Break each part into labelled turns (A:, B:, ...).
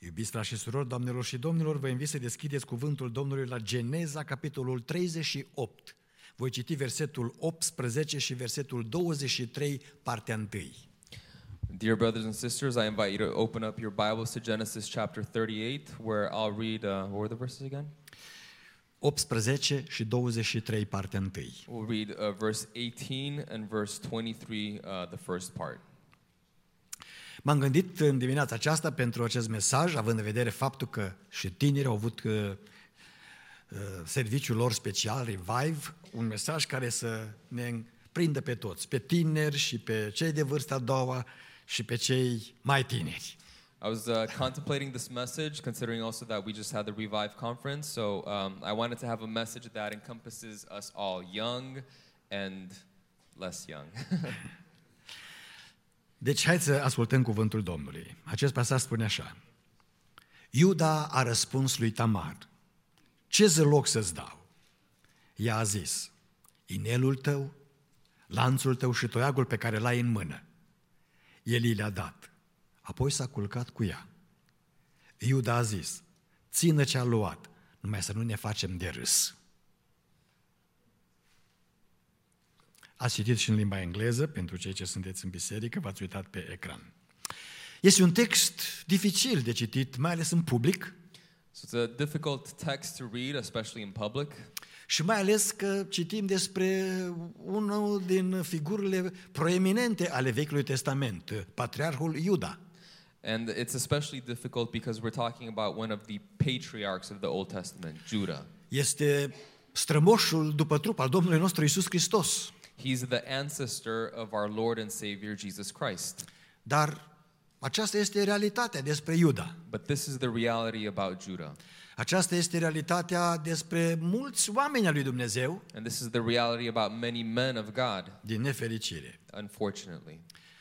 A: Iubiți frați și surori, doamnelor și domnilor, vă invit să deschideți cuvântul Domnului la Geneza, capitolul 38. Voi citi versetul 18 și versetul 23, partea 1.
B: Dear brothers and sisters, I invite you to open up your Bibles to Genesis chapter 38, where I'll read, what were the verses again?
A: 18 și 23, partea 1.
B: We'll read verse 18 and verse 23, the first part.
A: M-am gândit în dimineața aceasta pentru acest mesaj, având în vedere faptul că și tinerii au avut serviciul lor special, Revive, un mesaj care să ne prindă pe toți, pe tineri și pe cei de vârsta a doua și pe cei mai tineri.
B: I was contemplating this message, considering also that we just had the Revive conference, so I wanted to have a message that encompasses us all, young and less young.
A: Deci, hai să ascultăm cuvântul Domnului. Acest pasaj spune așa: Iuda a răspuns lui Tamar: ce zăloc să-ți dau? Ea a zis: inelul tău, lanțul tău și toiagul pe care l-ai în mână. El i le-a dat. Apoi s-a culcat cu ea. Iuda a zis: țină ce a luat, numai să nu ne facem de râs. Ați citit și în limba engleză, pentru cei ce sunteți în biserică, v-ați uitat pe ecran. Este un text dificil de citit, mai ales în public.
B: So it's a difficult text to read, especially in public.
A: Și mai ales că citim despre unul din figurile proeminente ale Vechiului Testament, patriarhul Iuda.
B: And it's especially difficult because we're talking about one of the patriarchs of the Old Testament, Judah.
A: Este strămoșul după trup al Domnului nostru Iisus Hristos.
B: He's the ancestor of our Lord and Savior Jesus Christ.
A: Dar aceasta este realitatea despre Iuda.
B: But this is the reality about Judah.
A: Aceasta este realitatea despre mulți oameni al lui Dumnezeu.
B: And this is the reality about many men of God.
A: Din nefericire.
B: Unfortunately.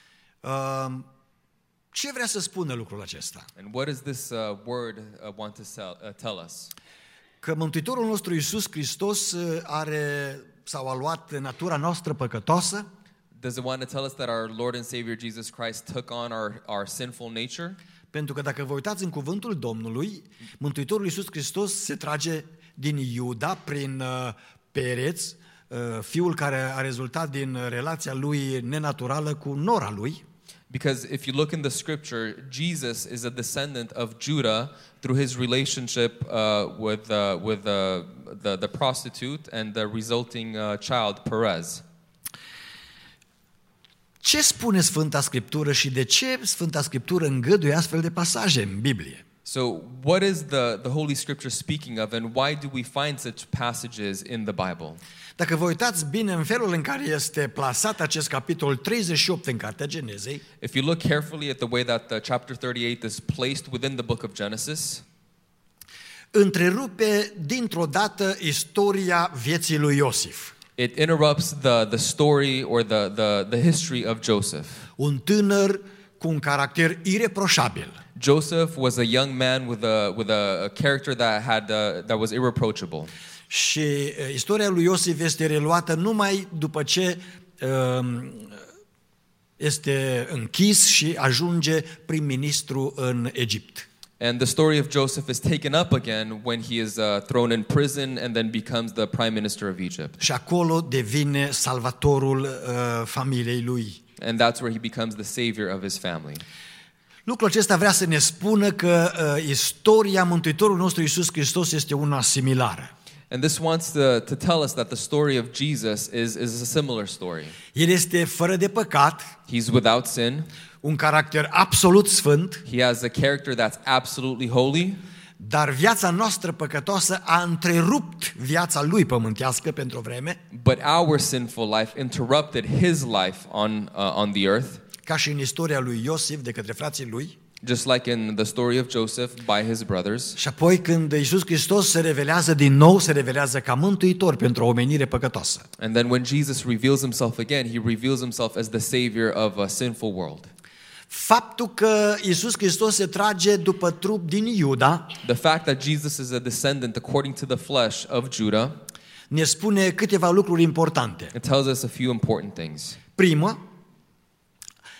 A: Ce vrea să spună lucrul acesta?
B: And what does this word want to tell us?
A: Că Mântuitorul nostru Iisus Hristos a luat natura noastră păcătoasă.
B: Does it want to tell us that our Lord and Savior Jesus Christ took on our sinful nature?
A: Pentru că dacă vă uitați în cuvântul Domnului, Mântuitorul Iisus Hristos se trage din Iuda prin Pereț, fiul care a rezultat din relația lui nenaturală cu nora lui.
B: Because if you look in the scripture, Jesus is a descendant of Judah through his relationship with the prostitute and the resulting child Perez.
A: Ce spune Sfânta Scriptură și de ce Sfânta Scriptură îngăduie astfel de pasaje în Biblie?
B: So, what is the Holy Scripture speaking of, and why do we find such passages in the Bible?
A: Dacă vă uitați bine în felul în care este plasat acest capitol 38 în Cartea Genezei,
B: if you look carefully at the way that the chapter 38 is placed within the book of Genesis,
A: întrerupe dintr-o dată istoria vieții lui Iosif.
B: It interrupts the story or the history of Joseph.
A: Un tânăr cu un caracter ireproșabil.
B: Joseph was a young man with a character that was irreproachable.
A: Și istoria lui Iosif este reluată numai după ce este închis și ajunge prim-ministru în Egipt.
B: And the story of Joseph is taken up again when he is thrown in prison and then becomes the prime minister of Egypt.
A: Și acolo devine salvatorul familiei lui.
B: And that's where he becomes the savior of his family.
A: Lucrul acesta vrea să ne spună că istoria Mântuitorului nostru Iisus Hristos este una similară.
B: And this wants to tell us that the story of Jesus is a similar story.
A: El este fără de păcat.
B: He's without sin.
A: Un caracter absolut sfânt.
B: He has a character that's absolutely holy.
A: Dar viața noastră păcătoasă a întrerupt viața lui pământească pentru o vreme.
B: But our sinful life interrupted his life on the earth.
A: Ca și în istoria lui Iosif de către frații lui.
B: Just like in the story of Joseph by his brothers.
A: Și apoi când Iisus Hristos se revelează din nou, se revelează ca mântuitor pentru o omenire păcătoasă.
B: And then when Jesus reveals himself again, he reveals himself as the savior of a sinful world.
A: Faptul că Iisus Hristos se trage după trup din Iuda,
B: the fact that Jesus is a descendant according to the flesh of Judah,
A: ne spune câteva lucruri importante.
B: it tells us a few important things.
A: Prima,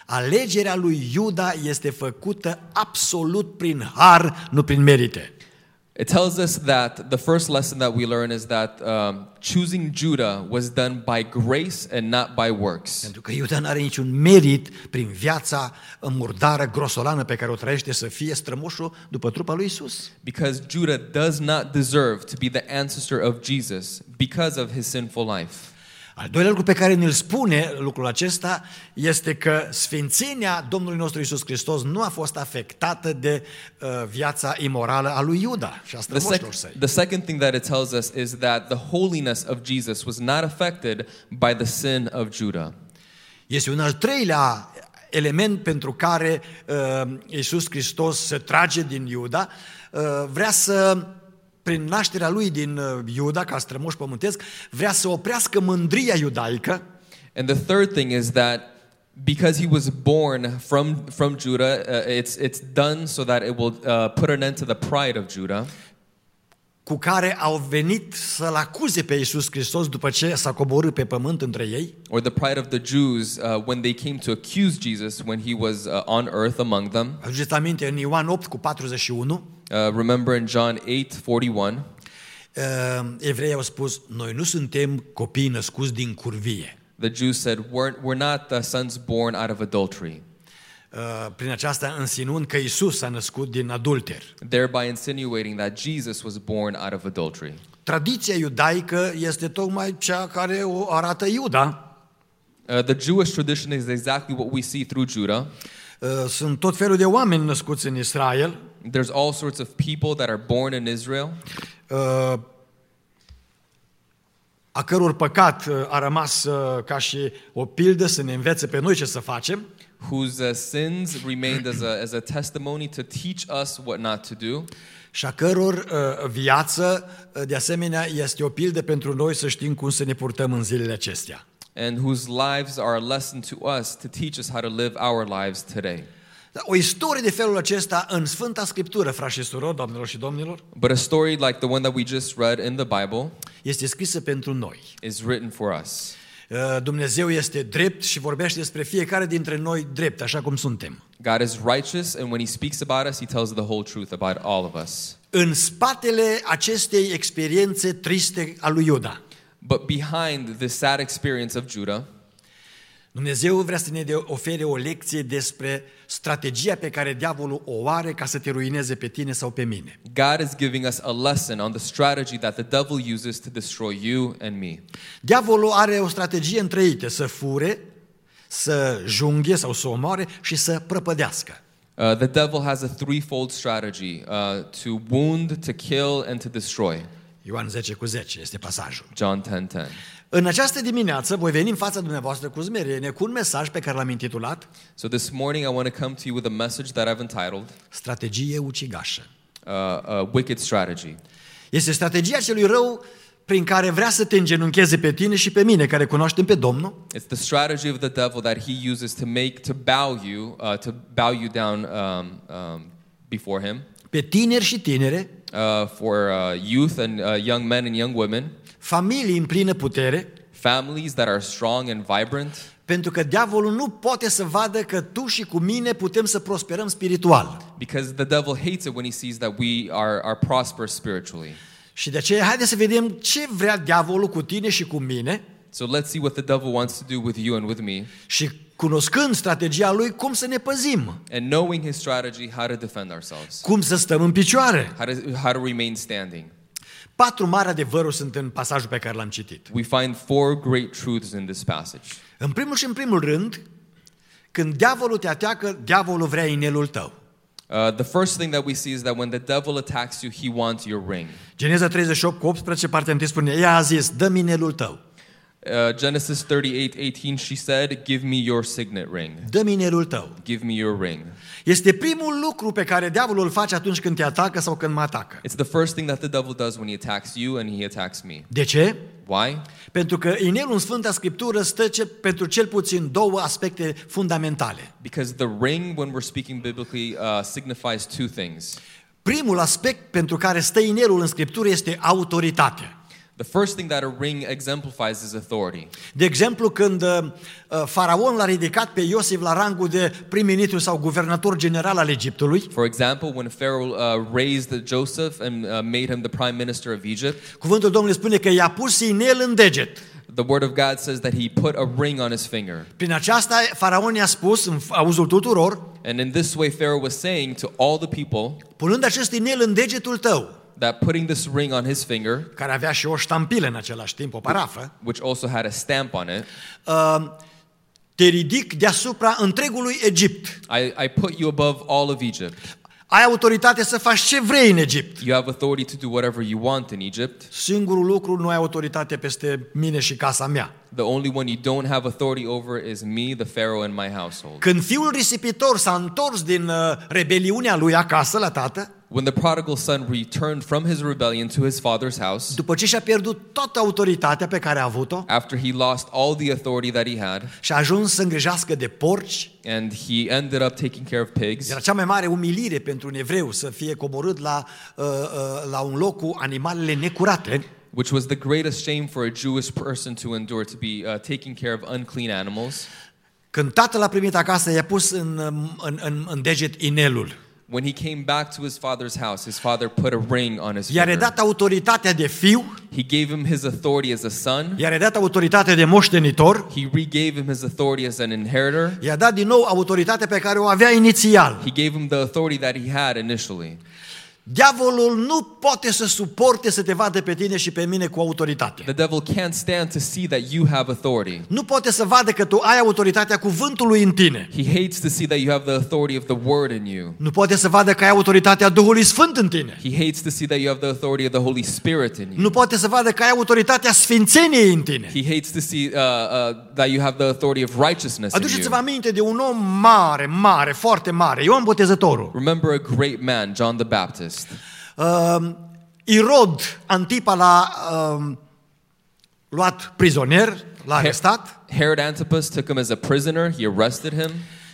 A: Alegerea lui Iuda este făcută absolut prin har, nu prin merite.
B: It tells us that the first lesson that we learn is that choosing Judah was done by grace and not by works.
A: Pentru că Iuda nu are niciun merit prin viața murdară, grosolană pe care o trăiește să fie strămoșul după trupa lui Isus.
B: Because Judah does not deserve to be the ancestor of Jesus because of his sinful life.
A: Al doilea lucru pe care ne-l spune lucrul acesta este că sfințenia Domnului nostru Iisus Hristos nu a fost afectată de viața imorală a lui Iuda și a strămoșilor săi.
B: The second thing that it tells us is that the holiness of Jesus was not affected by the sin of Judah.
A: Este un al treilea element pentru care Iisus Hristos se trage din Iuda, vrea să, prin nașterea lui din Iuda, ca strămoș pământesc, vrea să oprească mândria iudaică.
B: And the third thing is that because he was born from Judah, it's done so that it will put an end to the pride of Judah.
A: Cu care au venit să-l acuze pe Iisus Hristos după ce s-a coborât pe pământ între ei.
B: Or the pride of the Jews when they came to accuse Jesus when he was on earth among them.
A: Aduceți aminte în Ioan 8 cu 41.
B: Remember in John 8:41.
A: Evreii au spus, noi nu suntem copii născuți din curvie.
B: The Jews said, we're not the sons born out of adultery.
A: Prin aceasta însinuând că Isus s-a născut din adulter.
B: Thereby insinuating that Jesus was born out of adultery.
A: Tradiția iudaică este tocmai cea care o arată Iuda.
B: The Jewish tradition is exactly what we see through Judah.
A: Sunt tot felul de oameni născuți în Israel.
B: There's all sorts of people that are born in Israel.
A: A căror păcat a rămas ca și o pildă să ne învețe pe noi ce să facem.
B: Whose sins remained as a testimony to teach us what not to do.
A: Și a căror viață, de asemenea, este o pildă pentru noi să știm cum să ne purtăm în zilele acestea.
B: And whose lives are a lesson to us to teach us how to live our lives today.
A: O istorie de felul acesta în Sfânta Scriptură, frați și surori, doamnelor și domnilor,
B: But a story like the one that we just read in the Bible
A: este scrisă pentru noi.
B: is written for us.
A: Dumnezeu este drept și vorbește despre fiecare dintre noi drept, așa cum suntem.
B: God is righteous, and when he speaks about us, he tells the whole truth about all of us.
A: În spatele acestei experiențe triste a lui Iuda,
B: But behind this sad experience of Judah,
A: Dumnezeu vrea să ne ofere o lecție despre strategia pe care diavolul o are ca să te ruineze pe tine sau pe mine.
B: God is giving us a lesson on the strategy that the devil uses to destroy you and me.
A: Diavolul are o strategie întreită, să fure, să junghe sau să omoare și să prăpădească.
B: The devil has a threefold strategy, to wound, to kill, and to destroy.
A: Ioan 10:10 este pasajul.
B: John 10:10.
A: În această dimineață voi veni în fața dumneavoastră cu smerenie, cu un mesaj pe care l-am intitulat
B: So this morning I want to come to you with a message that I've entitled
A: Strategie ucigașă.
B: a wicked strategy.
A: Este strategia celui rău prin care vrea să te îngenuncheze pe tine și pe mine, care cunoaștem pe Domnul.
B: It's the strategy of the devil that he uses to bow you down before him.
A: Pe tineri și tinere,
B: For youth and young men and young women,
A: familii în plină putere,
B: families that are strong and vibrant.
A: pentru că diavolul nu poate să vadă că tu și cu mine putem să prosperăm spiritual.
B: Because the devil hates it when he sees that we are prosperous spiritually.
A: Și de aceea haideți să vedem ce vrea diavolul cu tine și cu mine.
B: So let's see what the devil wants to do with you and with me.
A: Și cunoscând strategia lui, cum să ne păzim,
B: And knowing his strategy, how to defend ourselves.
A: cum să stăm în picioare.
B: How to remain standing.
A: 4 mari adevăruri sunt în pasajul pe care l-am citit.
B: We find 4 great truths in this passage.
A: În primul și în primul rând, când diavolul te atacă, diavolul vrea inelul tău.
B: The first thing that we see is that when the devil attacks you, he wants your ring.
A: Geneza 38:18, partea 1 spune, ea a zis, dă-mi inelul tău.
B: Genesis 38:18, she said, give me your signet ring.
A: Dă-mi inelul tău.
B: Give me your ring.
A: Este primul lucru pe care diavolul îl face atunci când te atacă sau când mă atacă.
B: It's the first thing that the devil does when he attacks you and he attacks me.
A: De ce?
B: Why?
A: Pentru că inelul în Sfânta Scriptură stă pentru cel puțin 2 aspecte fundamentale.
B: Because the ring, when we're speaking biblically, signifies 2 things.
A: Primul aspect pentru care stă inelul în Scriptură este autoritatea.
B: The first thing that a ring exemplifies is authority.
A: De exemplu, când faraon l-a ridicat pe Iosif la rangul de prim-ministru sau guvernator general al Egiptului,
B: For example, when Pharaoh raised Joseph and made him the prime minister of Egypt,
A: cuvântul Domnului spune că i-a pus inel în deget.
B: the word of God says that he put a ring on his finger.
A: Prin aceasta, faraon i-a spus, în auzul tuturor,
B: And in this way, Pharaoh was saying to all the people
A: punând acest inel în degetul tău,
B: that putting this ring on his finger,
A: care avea și o ștampilă în același timp, o parafă,
B: which also had a stamp on it,
A: te ridic deasupra întregului Egipt.
B: I put you above all of Egypt.
A: Ai autoritate să faci ce vrei în Egipt.
B: You have authority to do whatever you want in Egypt.
A: Singurul lucru, nu ai autoritate peste mine și casa mea.
B: The only one you don't have authority over is me, the Pharaoh, and my household.
A: Când fiul risipitor s-a întors din rebeliunea lui acasă la tată,
B: When the prodigal son returned from his rebellion to his father's house,
A: după ce și-a pierdut toată autoritatea pe care a avut-o
B: after he lost all the authority that he had,
A: și a ajuns să îngrijească de porci,
B: and he ended up taking care of pigs,
A: era cea mai mare umilire pentru un evreu să fie coborât la un loc cu animalele necurate,
B: which was the greatest shame for a Jewish person to endure, to be taking care of unclean animals.
A: Când tatăl a primit acasă, i-a pus în deget inelul.
B: When he came back to his father's house, his father put a ring on his
A: I-a
B: finger.
A: redat autoritatea de fiu,
B: He gave him his authority as a son.
A: i-a redat autoritatea de moștenitor,
B: He regave him his authority as an inheritor.
A: i-a dat din nou autoritatea pe care o avea inițial.
B: He gave him the authority that he had initially.
A: Diavolul nu poate să suporte să te vadă pe tine și pe mine cu autoritate.
B: The devil can't stand to see that you have authority.
A: Nu poate să vadă că tu ai autoritatea cuvântului în tine.
B: He hates to see that you have the authority of the word in you.
A: Nu poate să vadă că ai autoritatea Duhului Sfânt în tine.
B: He hates to see that you have the authority of the Holy Spirit in you.
A: Nu poate să vadă că ai autoritatea sfințeniei în tine.
B: He hates to see that you have the authority of righteousness in
A: Aduceți-vă
B: you.
A: aminte de un om mare, foarte mare, Ioan Botezătorul.
B: Remember a great man, John the Baptist.
A: Irod Antipa l-a luat prizonier, l-a arestat
B: Herod Antipas took him as a prisoner. He arrested him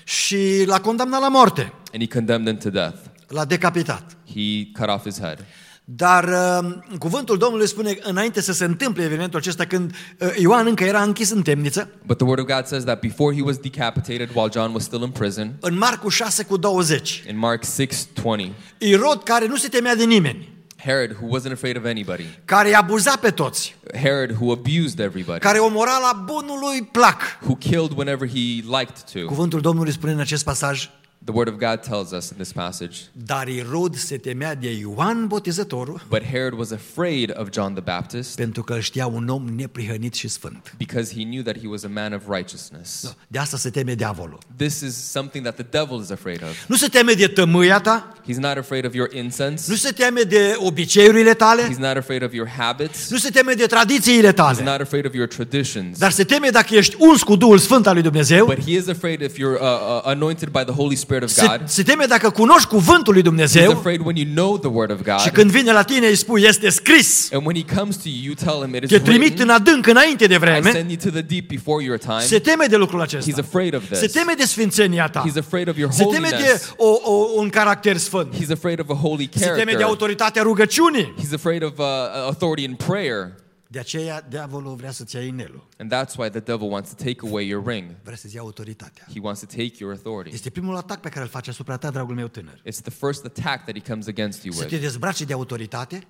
A: și l-a condamnat la moarte.
B: and he condemned him to death.
A: L-a decapitat.
B: He cut off his head.
A: Dar cuvântul Domnului spune, înainte să se întâmple evenimentul acesta, când Ioan încă era închis în temniță,
B: But the word of God says that before he was decapitated while John was still in prison,
A: în Marcu 6:20,
B: in Mark 6:20,
A: Irod, care nu se temea de nimeni,
B: Herod, who wasn't afraid of anybody,
A: care i-a abuzat pe toți,
B: Herod, who abused everybody,
A: care omora la bunul lui plac.
B: who killed whenever he liked to.
A: Cuvântul Domnului spune în acest pasaj,
B: The word of God tells us in this passage,
A: dar Irod se temea de Ioan Botezătorul
B: but Herod was afraid of John the Baptist
A: pentru că îl știa un om neprihănit și sfânt.
B: because he knew that he was a man of righteousness.
A: De asta se teme diavolul.
B: This is something that the devil is afraid of.
A: Nu se teme de tămâia ta,
B: He's not afraid of your incense.
A: nu se teme de obiceiurile tale,
B: He's not afraid of your habits.
A: nu se teme de tradițiile
B: He's
A: tale,
B: not afraid of your traditions.
A: dar se teme dacă ești uns cu Duhul Sfânt al lui Dumnezeu,
B: But he is afraid if you're anointed by the Holy Spirit of God.
A: se teme dacă cunoști cuvântul lui
B: He's
A: Dumnezeu
B: afraid when you know the word of
A: și
B: God.
A: când vine la tine îi spui, este scris,
B: And when he comes to you, you tell him it
A: te
B: is
A: trimit
B: written.
A: în adânc înainte de
B: I
A: vreme,
B: send you to the deep before your time.
A: se teme de lucrul
B: He's
A: acesta.
B: afraid of
A: Se
B: this.
A: teme de sfințenia ta.
B: He's afraid of your
A: Se teme de
B: holiness.
A: un caracter sfânt.
B: He's afraid of a holy
A: Se teme de
B: character.
A: autoritatea rugăciunii.
B: He's afraid of authority in prayer.
A: De aceea diavolul vrea să-ți ia inelul.
B: And that's why the devil wants to take away your ring.
A: Vrea să-ți ia autoritatea.
B: He wants to take your authority.
A: Este primul atac pe care îl face asupra ta, dragul meu tânăr.
B: It's the first attack that he comes against you
A: Să te
B: with.
A: dezbrace de autoritate,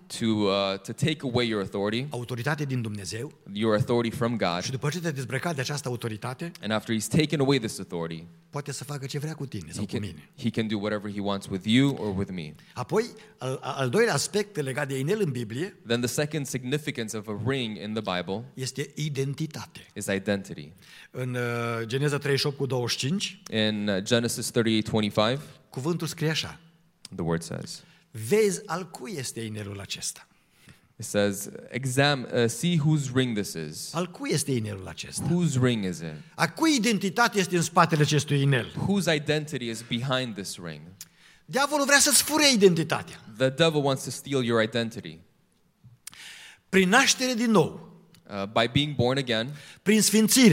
B: To take away your
A: autoritate din Dumnezeu,
B: authority from God.
A: și după ce te-ai dezbrăcat de această autoritate,
B: And after he's taken away this authority,
A: poate să facă ce vrea cu tine sau cu mine.
B: he can do whatever he wants with you or with me.
A: Apoi, al doilea aspect legat de inel în Biblie
B: Then the second significance of a ring in the Bible
A: este identitate.
B: is identity.
A: În Geneza 38:25,
B: In Genesis 38:25,
A: cuvântul scrie așa:
B: the word says,
A: vezi al cui este inelul acesta?
B: it says, see whose ring this is.
A: Al cui este inelul acesta?
B: Whose ring is it?
A: A cui identitate este în spatele acestui inel?
B: Whose identity is behind this ring?
A: Diavolul vrea să-ți fure identitatea.
B: The devil wants to steal your identity.
A: Prin naștere din nou,
B: By being born again,
A: prin sfințire,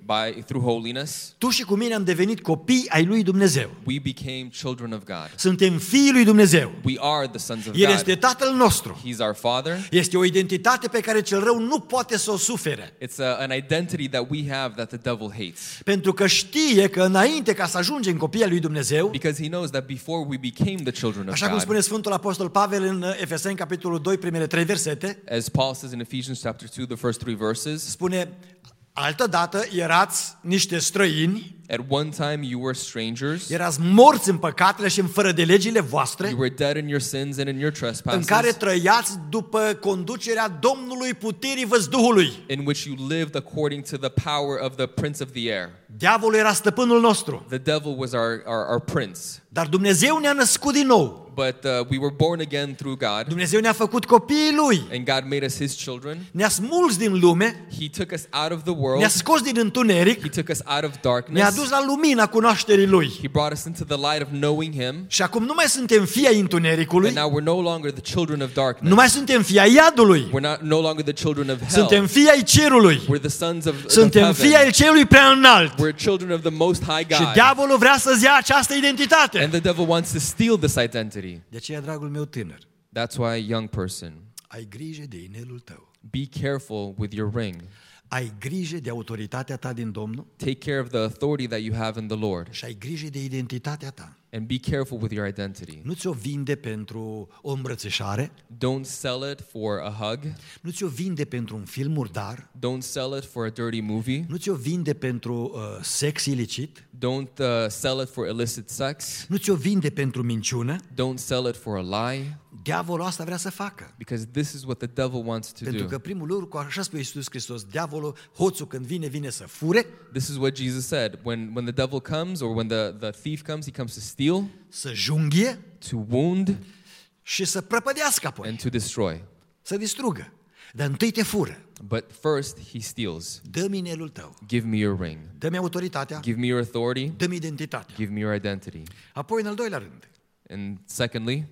B: through holiness,
A: tu și cu mine am devenit copii ai lui Dumnezeu.
B: we became children of God.
A: Suntem fiii lui Dumnezeu.
B: We are the sons of
A: El este
B: God.
A: Tatăl nostru.
B: He's our Father.
A: Este o identitate pe care cel rău nu poate să o sufere.
B: It's an identity that we have that the devil hates.
A: Pentru că știe că înainte ca să ajungem copii ai lui Dumnezeu,
B: Because he knows that before we became the children of
A: așa cum
B: God,
A: spune Sfântul Apostol Pavel în Efeseni, capitolul 2, primele 3 versete,
B: as Paul says in Ephesians chapter 2, the first 3 verses,
A: spune, altădată erați niște străini,
B: at one time you were strangers,
A: erați morți în păcatele și în fără de legile voastre,
B: you were dead in your sins and in your
A: în care
B: trespasses,
A: trăiați după conducerea Domnului puterii văzduhului.
B: in which you lived according to the power of the prince of the air.
A: Diavolul era stăpânul nostru,
B: The devil was our prince.
A: dar Dumnezeu ne-a născut din nou.
B: But we were born again through God,
A: Dumnezeu ne-a făcut copiii Lui.
B: and God made us His children.
A: Ne-a smuls din lume,
B: He took us out of the
A: ne-a
B: world.
A: scos din întuneric,
B: He took us out of
A: ne-a
B: darkness.
A: dus la lumina cunoașterii Lui.
B: He brought us into the light of knowing Him.
A: Și acum nu mai suntem fii ai întunericului,
B: And now we're no longer the children of darkness.
A: nu mai suntem fii ai iadului,
B: We're no longer the children of hell.
A: suntem fii ai cerului,
B: We're the sons of
A: suntem fii
B: heaven.
A: ai celui prea înalt.
B: We're children of the Most High
A: Și
B: God.
A: diavolul vrea să-ți ia această identitate.
B: And the devil wants to steal this identity.
A: De aceea, dragul meu tânăr,
B: That's why, young person,
A: ai grijă de inelul tău.
B: be careful with your ring.
A: Ai grijă de autoritatea ta din Domnul
B: Take care of the authority that you have in the Lord.
A: și ai grijă de identitatea ta.
B: And be careful with your identity.
A: Nu ți-o vinde pentru o îmbrățișare,
B: Don't sell it for a hug.
A: nu ți-o vinde pentru un film murdar,
B: Don't sell it for a dirty movie.
A: nu ți-o vinde pentru sex ilicit,
B: Don't sell it for illicit sex.
A: nu ți-o vinde pentru minciună.
B: Don't sell it for a lie.
A: Diavolul asta vrea să facă.
B: Because this is what the devil wants to
A: Pentru
B: do.
A: că primul lucru, așa spune Iisus Hristos, diavolul, hoțul când vine să fure,
B: This is what Jesus said. When the devil comes, or when the thief comes, he comes to steal,
A: să junghie
B: to wound,
A: și să prăpădească apoi,
B: and to destroy.
A: să distrugă. Dar întâi te fură.
B: But first, he steals.
A: Dă-mi inelul tău,
B: Give me your ring.
A: dă-mi autoritatea,
B: Give me your authority.
A: dă-mi identitatea.
B: Give me your identity.
A: Apoi, în al doilea rând,
B: And secondly,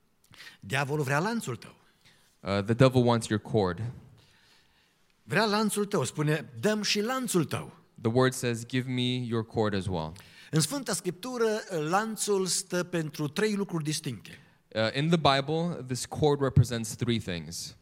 A: diavolul vrea lanțul tău.
B: the devil wants your cord.
A: Vrea lanțul tău, spune, dăm și lanțul tău.
B: The word says, give me your cord as well.
A: În Sfânta Scriptură, lanțul stă pentru 3 lucruri distincte.
B: In the Bible, this cord represents 3 things.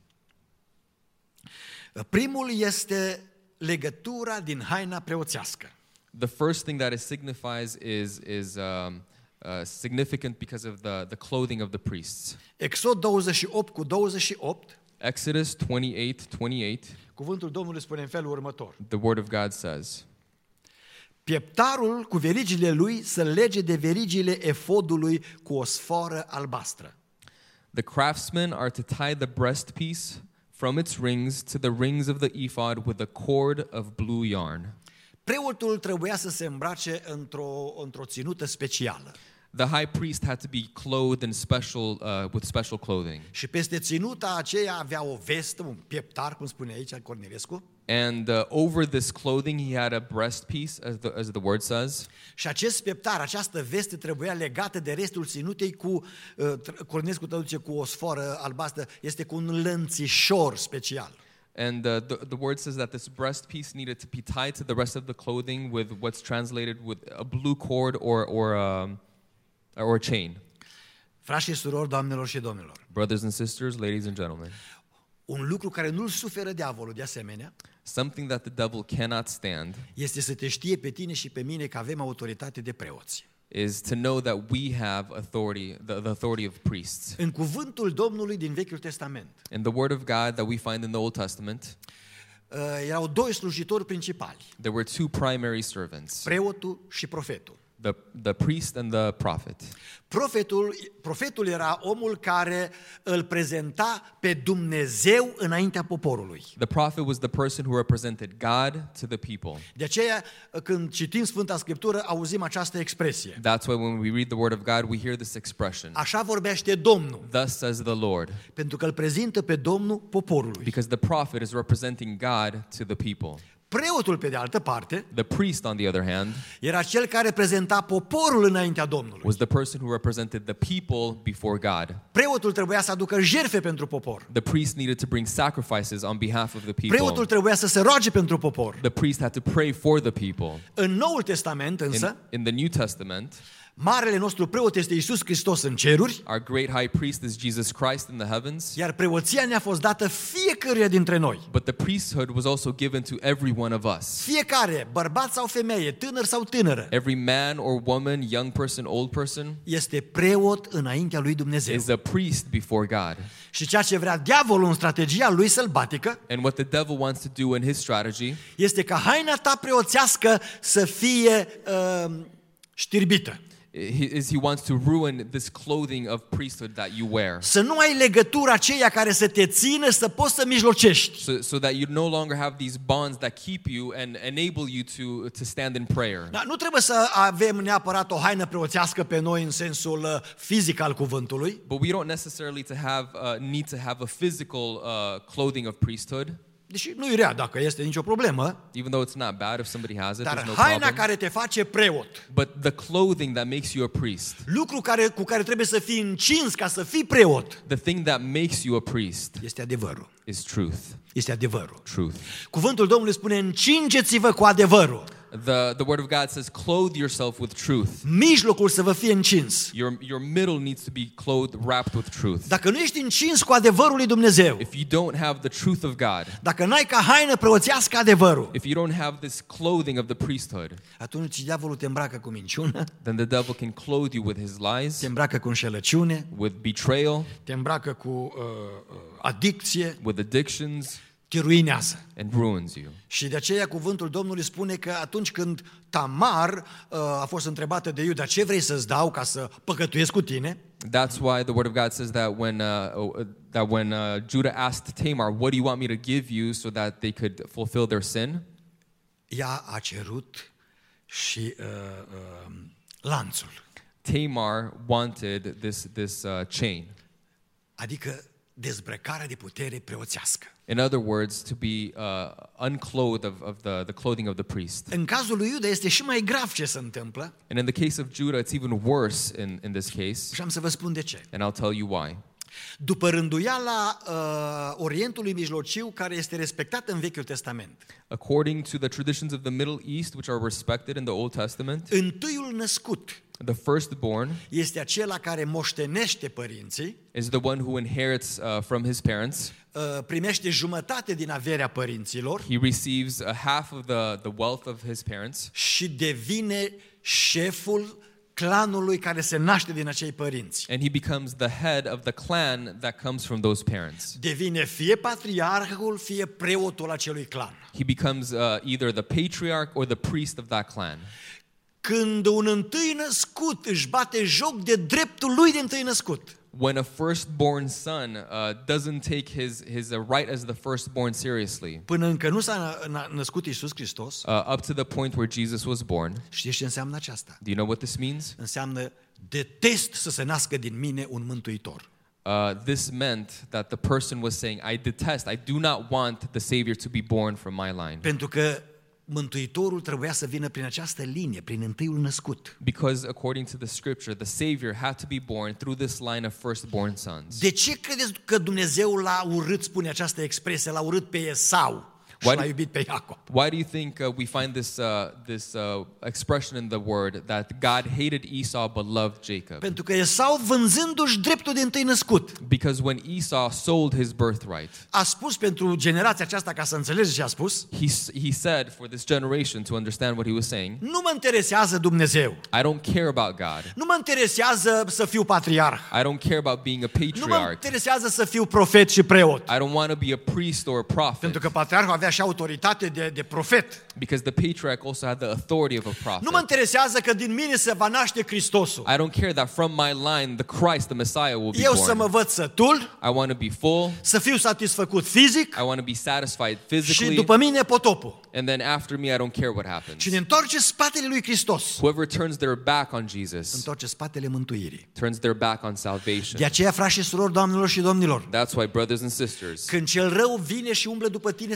A: Primul este legătura din haina preoțească.
B: The first thing that it signifies is significant because of the clothing of the priests.
A: Exod 28 cu 28,
B: Exodus 28:28,
A: cuvântul Domnului spune în felul următor.
B: the word of God says,
A: Pieptarul cu verigile lui să lege de verigile efodului cu o sforă albastră.
B: the craftsmen are to tie the breastpiece from its rings to the rings of the ephod with a cord of blue yarn.
A: Preotul trebuia să se îmbrace într-o ținută specială.
B: The high priest had to be clothed in with special clothing.
A: Și peste ținuta aceea avea o vestă, un pieptar, cum spune aici Cornilescu.
B: And over this clothing he had a breastpiece, as the word says.
A: Și acest pieptar, această veste trebuia legată de restul ținutei cu, Cornilescu traduce cu o sforă albastră, este cu un lănțișor special.
B: And the word says that this breastpiece needed to be tied to the rest of the clothing with what's translated with a blue cord or a chain.
A: Frați și surori, doamnelor și domnilor,
B: Brothers and sisters, ladies and gentlemen,
A: un lucru care nu-l suferă diavolul de asemenea,
B: something that the devil cannot stand
A: este să te știe pe tine și pe mine că avem autoritate de preoți.
B: is to know that we have authority, the authority of priests.
A: În cuvântul Domnului din Vechiul Testament,
B: In the word of God that we find in the Old Testament,
A: erau 2 slujitori principali,
B: there were 2 primary servants,
A: preotul și profetul.
B: the priest and the prophet.
A: Profetul era omul care îl prezenta pe Dumnezeu înaintea poporului.
B: The prophet was the person who represented God to the people.
A: De aceea, când citim Sfânta Scriptură, auzim această expresie.
B: That's why when we read the word of God, we hear this expression.
A: Așa vorbește Domnul,
B: Thus says the Lord.
A: pentru că îl prezintă pe Domnul poporului.
B: Because the prophet is representing God to the people.
A: Preotul, pe de altă parte,
B: The priest, on the other hand,
A: era cel care reprezenta poporul înaintea Domnului.
B: was the person who represented the people before God.
A: Preotul trebuia să aducă jertfe pentru popor.
B: The priest needed to bring sacrifices on behalf of the people.
A: Preotul trebuia să se roage pentru popor.
B: The priest had to pray for the people.
A: În Noul Testament, însă,
B: In the New Testament,
A: marele nostru preot este Iisus Hristos în ceruri,
B: our great high priest is Jesus Christ in the heavens,
A: iar preoția ne-a fost dată fiecăruia dintre noi.
B: but the priesthood was also given to every one of us.
A: Fiecare, bărbat sau femeie, tânăr sau tânără,
B: Every man or woman, young person, old person,
A: este preot înaintea lui Dumnezeu.
B: is a priest before God.
A: Și ceea ce vrea diavolul în strategia lui sălbatică
B: And what the devil wants to do in his strategy
A: este ca haina ta preoțească să fie știrbită.
B: he wants to ruin this clothing of priesthood that you wear,
A: Să nu ai legătura aceea care să te țină să poți să mijlocești.
B: so that you no longer have these bonds that keep you and enable you to stand in prayer.
A: Dar nu trebuie să avem neapărat o haină preoțească pe noi în sensul fizic al cuvântului,
B: But we don't necessarily need to have a physical clothing of priesthood,
A: deși nu-i rea dacă este nicio problemă,
B: even though it's not bad if somebody has it.
A: dar
B: There's no
A: haina
B: problem.
A: care te face preot,
B: But the clothing that makes you a priest,
A: lucru cu care trebuie să fii încins ca să fii preot,
B: the thing that makes you a priest,
A: este adevărul.
B: is truth.
A: Este adevărul.
B: Truth.
A: Cuvântul Domnului spune, încingeți-vă cu adevărul.
B: The word of God says, clothe yourself with truth.
A: Mijlocul să vă fie încins.
B: Your middle needs to be wrapped with truth.
A: Dacă nu ești încins cu adevărul lui Dumnezeu,
B: If you don't have the truth of God,
A: dacă n-ai ca haină preoțească adevărul,
B: if you don't have this clothing of the priesthood,
A: atunci diavolul te îmbracă cu minciună,
B: then the devil can clothe you with his lies,
A: te îmbracă cu înșelăciune,
B: with betrayal,
A: te îmbracă cu adicție,
B: with addictions,
A: te ruinează.
B: and ruins you.
A: Și de aceea cuvântul Domnului spune că atunci când Tamar a fost întrebată de Iuda, ce vrei să-ți dau ca să păcătuiesc cu tine?
B: That's why the word of God says that when Judah asked Tamar, "What do you want me to give you so that they could fulfill their sin?"
A: Ea a cerut și lanțul,
B: Tamar wanted this chain.
A: adică dezbrăcarea de putere preoțească.
B: In other words, to be unclothed of the clothing of the priest.
A: În cazul lui Iuda este și mai grav ce se întâmplă
B: And in the case of Judah, it's even worse in this case.
A: și am să vă spun de ce.
B: And I'll tell you why.
A: După rânduiala Orientului Mijlociu, care este respectată în Vechiul Testament,
B: According to the traditions of the Middle East, which are respected in the Old Testament,
A: întâiul născut
B: the firstborn
A: este acela care moștenește părinții,
B: is the one who inherits from his parents.
A: primește jumătate din averea părinților
B: He receives a half of the wealth of his parents,
A: și devine șeful clanului care se naște din acei părinți.
B: and he becomes the head of the clan that comes from those parents.
A: Devine fie patriarhul, fie preotul acelui clan.
B: He becomes either the patriarch or the priest of that clan.
A: Când un întâi născut își bate joc de dreptul lui de întâi născut,
B: When a firstborn son doesn't take his right as the firstborn seriously,
A: până încă nu s-a născut Iisus Hristos,
B: up to the point where Jesus was born,
A: știți ce înseamnă aceasta?
B: do you know what this means?
A: Înseamnă detest să se nască din mine un mântuitor.
B: This meant that the person was saying, I do not want the Savior to be born from my line.
A: Pentru că Mântuitorul trebuia să vină prin această linie, prin întâiul născut.
B: Because according to the scripture, the Savior had to be born through this line of firstborn sons.
A: De ce credeți că Dumnezeu l-a urât, spune această expresie, l-a urât pe Esau și l-a iubit pe Iacob?
B: Why do you think we find this expression in the word that God hated Esau but loved Jacob?
A: Pentru că Esau, vânzându-și dreptul de întâi născut,
B: Because when Esau sold his birthright,
A: a spus pentru generația aceasta, ca să înțelegeți ce a spus,
B: he said for this generation to understand what he was saying,
A: nu mă interesează Dumnezeu,
B: I don't care about God.
A: nu mă interesează să fiu patriarh,
B: I don't care about being a
A: nu mă
B: patriarch.
A: interesează să fiu profet și preot.
B: I don't want to be a priest or a prophet.
A: Pentru că patriarhul avea și autoritate de profet.
B: Because the patriarch also had the authority of a prophet.
A: Nu mă interesează că din mine se va naște Hristosul.
B: I don't care that from my line the Christ, the Messiah, will be
A: Eu să mă
B: born.
A: văd sătul,
B: I want to be full.
A: să fiu satisfăcut fizic
B: I want to be satisfied
A: și
B: physically.
A: după mine potopul.
B: And then after me, I don't care what happens.
A: Și ne întoarce spatele lui Hristos.
B: Whoever turns their back on Jesus
A: Întoarce spatele mântuirii.
B: turns their back on salvation.
A: De aceea, frați și surori, doamnelor și domnilor,
B: That's why, brothers and sisters,
A: când cel rău vine și umblă după tine sau după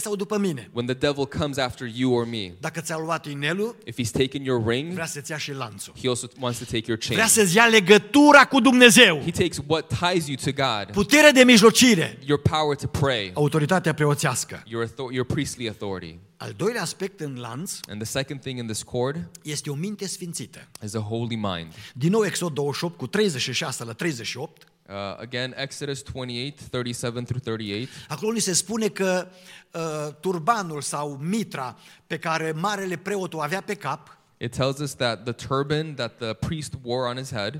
A: mine.
B: When the devil comes after you or me,
A: Dacă ți-a luat inelul,
B: if he's taken your ring,
A: vrea să-ți ia și lanțul.
B: he also wants to take your chain.
A: Vrea să-ți ia legătura cu Dumnezeu.
B: He takes what ties you to God,
A: Putere de mijlocire.
B: your power to pray,
A: Autoritatea preoțească.
B: your priestly authority.
A: Al doilea aspect în lanț
B: And the second thing in this cord
A: este o minte sfințită.
B: is a holy mind.
A: Din nou Exod 28 cu 36 la 38.
B: Again, Exodus 28, 37 through 38.
A: Acolo ni se spune că turbanul sau mitra pe care marele preot o avea pe cap
B: It tells us that the turban that the priest wore on his head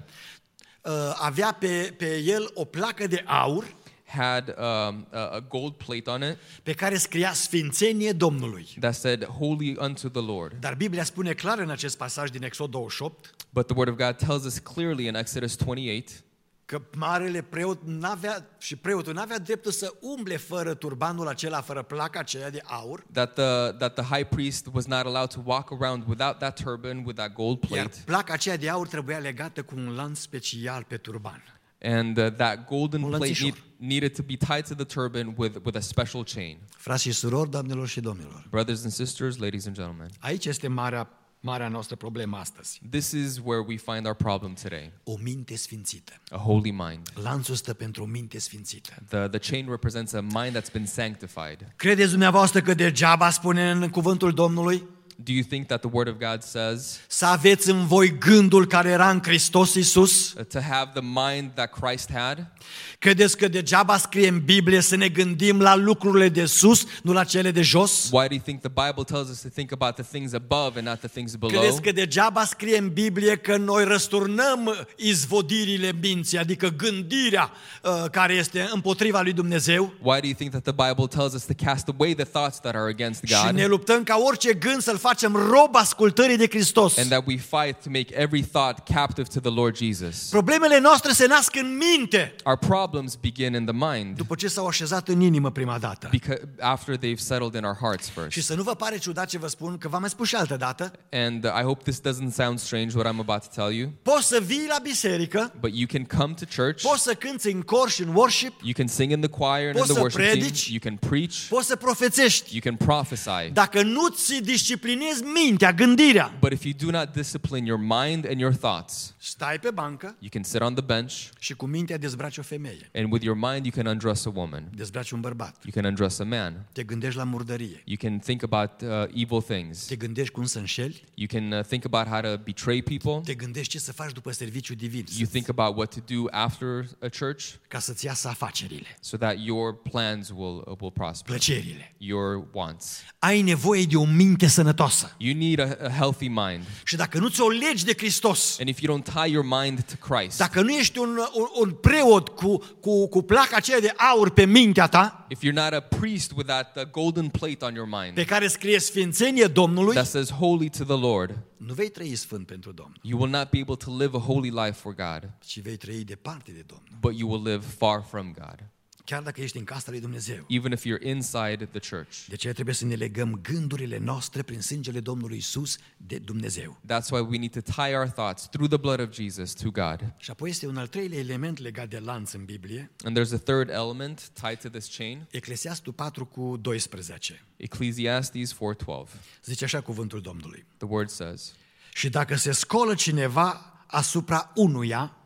A: avea pe el o placă de aur
B: had a gold plate on it
A: pe care scria Sfințenie Domnului.
B: that said, Holy unto the Lord.
A: Dar Biblia spune clar în acest pasaj din Exod 28
B: But the Word of God tells us clearly in Exodus 28
A: că marele preot preotul n-avea dreptul să umble fără turbanul acela, fără placa aceea de aur.
B: that the high priest was not allowed to walk around without that turban, with that gold
A: Iar
B: plate.
A: placa aceea de aur trebuia legată cu un lanț special pe turban.
B: And that golden
A: Un
B: plate
A: lănțișor.
B: needed to be tied to the turban with a special chain.
A: Frați și surori, doamnelor și domnilor,
B: Brothers and sisters, ladies and gentlemen,
A: aici este marea noastră problemă astăzi.
B: this is where we find our problem today.
A: O minte sfințită.
B: A holy mind.
A: Lanțul stă pentru o minte sfințită.
B: The chain represents a mind that's been sanctified.
A: Credeți dumneavoastră că degeaba spune în cuvântul Domnului?
B: Do you think that the Word of God says
A: Să aveți în voi gândul care era în Hristos Iisus?
B: to have the mind that Christ had?
A: Credeți că degeaba scrie în Biblie să ne gândim la lucrurile de sus, nu la cele de jos?
B: Why do you think the Bible tells us to think about the things above and not the things below?
A: Credeți că degeaba scrie în Biblie că noi răsturnăm izvodirile minții, adică gândirea care este împotriva lui Dumnezeu?
B: Why do you think that the Bible tells us to cast away the thoughts that are against
A: Și
B: God?
A: ne luptăm ca orice gând să-l facem rob ascultării de Hristos.
B: And that we fight to make every thought captive to the Lord Jesus.
A: Problemele noastre se nasc în minte
B: Our problems begin in the mind
A: după ce s-au așezat în inimă prima dată.
B: after they've settled in our hearts first.
A: Și să nu vă pare ciudat ce vă spun, că v-am mai spus și altă dată,
B: And I hope this doesn't sound strange what I'm about to tell you,
A: poți să vii la biserică,
B: but you can come to church,
A: poți să cânți în cor și în worship,
B: you can sing in the choir and in
A: Poți
B: the
A: să
B: worship team,
A: predici,
B: you can preach,
A: poți să profețești.
B: you can prophesy.
A: Dacă nu-ți disciplinezi mintea, gândirea,
B: But if you do not discipline your mind and your thoughts,
A: stai pe bancă
B: you can sit on the bench,
A: și cu mintea dezbraci o femeie,
B: and with your mind you can undress a woman,
A: dezbraci un bărbat,
B: you can undress a man,
A: te gândești la murdărie,
B: you can think about evil things,
A: te gândești cum să înșeli,
B: you can think about how to betray people,
A: te gândești ce să faci după serviciu divin,
B: you think about what to do after a church
A: ca să-ți iasă afacerile,
B: so that your plans will prosper,
A: plăcerile.
B: your wants.
A: Ai nevoie de o minte sănătoasă.
B: You need a healthy mind.
A: Și dacă nu ți-o legi de Hristos,
B: And if you don't tie your mind to Christ,
A: dacă nu ești un preot cu placa aceea de aur pe mintea ta,
B: if you're not a priest with that golden plate on your mind
A: pe care scrie Sfințenie Domnului,
B: that says holy to the Lord,
A: nu vei trăi sfânt pentru Domnul,
B: you will not be able to live a holy life for God,
A: ci vei trăi departe de Domnul.
B: but you will live far from God,
A: Chiar dacă ești în casa lui Dumnezeu.
B: even if you're inside the church.
A: De aceea trebuie să ne legăm gândurile noastre prin sângele Domnului Iisus de Dumnezeu.
B: That's why we need to tie our thoughts through the blood of Jesus to God.
A: Și apoi este un al treilea element legat de lanț în Biblie,
B: And there's a third element tied to this chain,
A: Eclesiastul 4 cu 12.
B: Ecclesiastes 4:12.
A: Zice așa cuvântul Domnului.
B: The word says,
A: Și dacă se scolă cineva asupra unuia,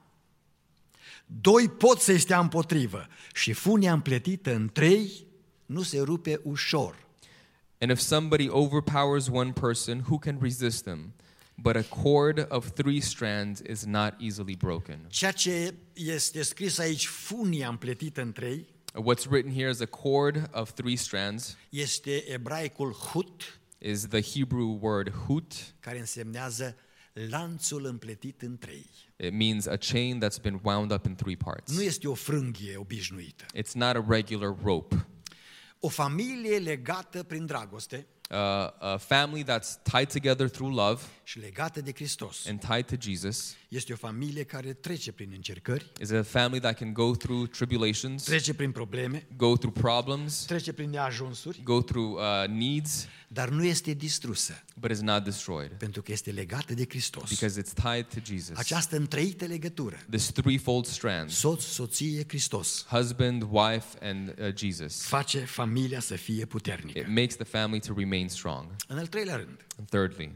A: doi pot să-i stea împotrivă și funia împletită în trei nu se rupe ușor.
B: and if somebody overpowers one person, who can resist them? But a cord of 3 strands is not easily broken.
A: Ceea ce este scris aici, funia împletită în trei,
B: What's written here is a cord of 3 strands,
A: este ebraicul hut,
B: is the Hebrew word hut.
A: care însemnează lanțul împletit în trei.
B: It means a chain that's been wound up in 3 parts.
A: Nu este o frânghie obișnuită.
B: It's not a regular rope.
A: O familie legată prin dragoste
B: A family that's tied together through love
A: și legată de Hristos
B: and tied to Jesus
A: este o familie care trece prin încercări,
B: is a family that can go through tribulations,
A: trece prin probleme,
B: go through problems,
A: trece prin neajunsuri,
B: go through needs,
A: dar nu este distrusă,
B: but is not destroyed
A: pentru că este legată de Hristos.
B: because it's tied to Jesus.
A: Această întreită legătură,
B: This threefold strand,
A: soț, soție, Hristos,
B: husband, wife, and Jesus,
A: face familia să fie puternică.
B: it makes the family to remain strong.
A: În al treilea rând,
B: And thirdly,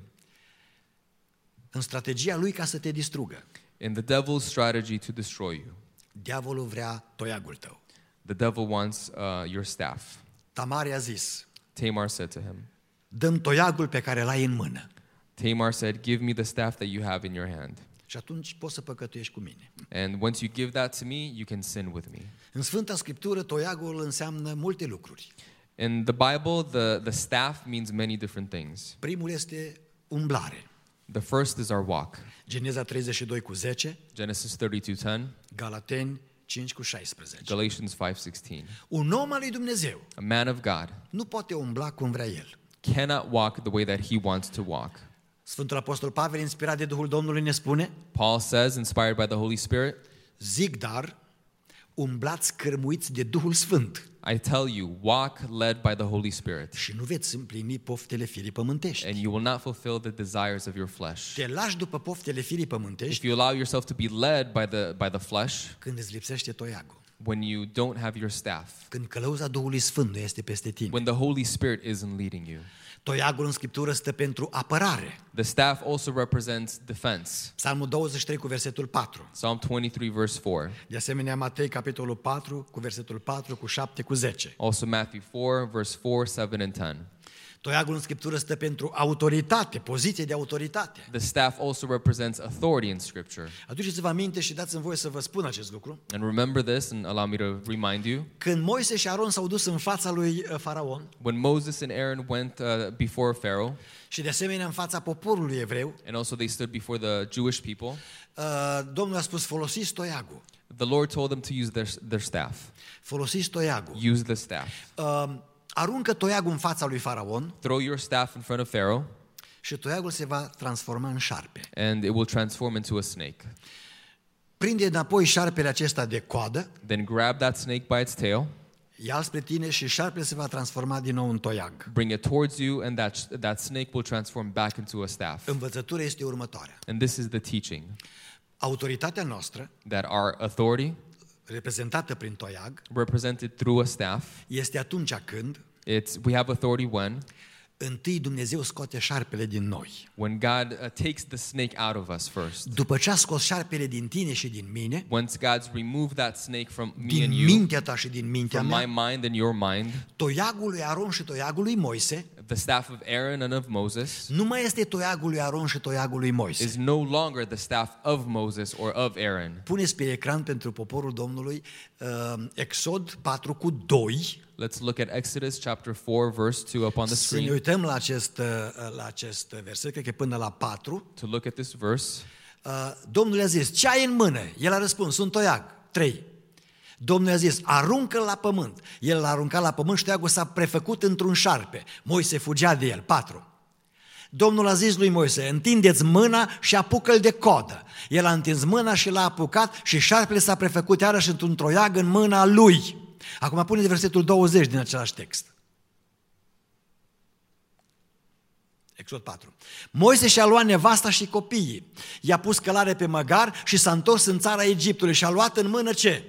A: în strategia lui ca să te distrugă,
B: in the devil's strategy to destroy you,
A: diavolul vrea toiagul tău.
B: the devil wants your staff.
A: Tamar i-a zis,
B: Tamar said to him,
A: dă-mi toiagul pe care l-ai în mână
B: Tamar said, give me the staff that you have in your hand.
A: și atunci poți să păcătuiești cu mine.
B: And once you give that to me, you can sin with me.
A: În Sfânta Scriptură, toiagul înseamnă multe lucruri.
B: In the Bible, the staff means many different things.
A: Primul este umblare.
B: The first is our walk.
A: Geneza 32:10,
B: Genesis 32:10,
A: Galateni 5:16.
B: Galatians 5:16.
A: Un om al lui Dumnezeu
B: A man of God
A: nu poate umbla cum vrea el.
B: cannot walk the way that he wants to walk.
A: Sfântul Apostol Pavel, inspirat de Duhul Domnului, ne spune,
B: Paul says, inspired by the Holy Spirit,
A: zic dar, umblați cărmuiți de Duhul Sfânt
B: I tell you, walk led by the Holy Spirit,
A: și nu veți împlini poftele firii pământești.
B: and you will not fulfill the desires of your flesh.
A: Te lași după poftele firii
B: If
A: pământești
B: you allow yourself to be led by the flesh,
A: când îți lipsește toiagul,
B: when you don't have your staff,
A: când călăuza Duhului Sfânt nu este peste tine.
B: when the Holy Spirit isn't leading you.
A: Toiagul în Scriptură stă pentru apărare.
B: The staff also represents defense.
A: Psalmul 23 cu versetul 4.
B: Psalm 23 verse 4.
A: De asemenea, Matei, capitolul 4, cu versetul 4, cu 7, cu 10.
B: Also Matthew 4 verse 4, 7 and 10.
A: Toiagul în Scriptură stă pentru autoritate, poziție de autoritate.
B: The staff also represents authority in Scripture.
A: Aduceți-vă aminte și dați-mi voie să vă spun acest lucru.
B: And remember this and allow me to remind you.
A: Când Moise și Aron s-au dus în fața lui Faraon
B: When Moses and Aaron went before Pharaoh,
A: și de asemenea în fața poporului evreu,
B: and also they stood before the Jewish people,
A: Domnul a spus, folosiți toiagul.
B: the Lord told them to use their staff.
A: Folosiți toiagul.
B: Use the staff.
A: Aruncă toiagul în fața lui Faraon
B: Throw your staff in front of Pharaoh,
A: și toiagul se va transforma în șarpe.
B: and it will transform into a snake.
A: Prinde înapoi șarpele acesta de coadă,
B: Then grab that snake by its tail,
A: ia-l spre tine și șarpele se va transforma din nou în toiag.
B: bring it towards you, and that snake will transform back into a staff.
A: Învățătura este următoarea.
B: And this is the teaching,
A: Autoritatea noastră,
B: that our authority,
A: reprezentată prin toiag,
B: represented through a staff,
A: este atunci când
B: we have authority
A: întâi Dumnezeu scoate șarpele din noi.
B: when God takes the snake out of us first.
A: După ce a scos șarpele din tine și din mine,
B: Once God's removed that snake from me
A: din
B: and you,
A: mintea ta și din mintea
B: from my
A: mea,
B: mind and your mind,
A: toiagul lui Aron și toiagul lui Moise
B: the staff of Aaron and of Moses
A: nu mai este toiagul lui Aron și toiagul lui Moise.
B: is no longer the staff of Moses or of Aaron.
A: Puneți pe ecran pentru poporul Domnului Exod 4 cu 2.
B: Let's look at Exodus chapter 4 verse 2 up on the
A: Să ne
B: screen
A: uităm la acest verset, cred că până la 4.
B: to look at this verse.
A: Domnul i-a zis, ce ai în mână? El a răspuns, un toiag. 3. Domnul i-a zis, aruncă-l la pământ. El l-a aruncat la pământ și toiagul s-a prefăcut într-un șarpe. Moise fugea de el. 4. Domnul a zis lui Moise, întindeți mâna și apucă-l de codă. El a întins mâna și l-a apucat și șarpele s-a prefăcut iarăși într-un toiag în mâna lui. Acum pune de versetul 20 din același text. Exod 4. Moise și-a luat nevasta și copiii, i-a pus călare pe măgar și s-a întors în țara Egiptului și a luat în mână ce?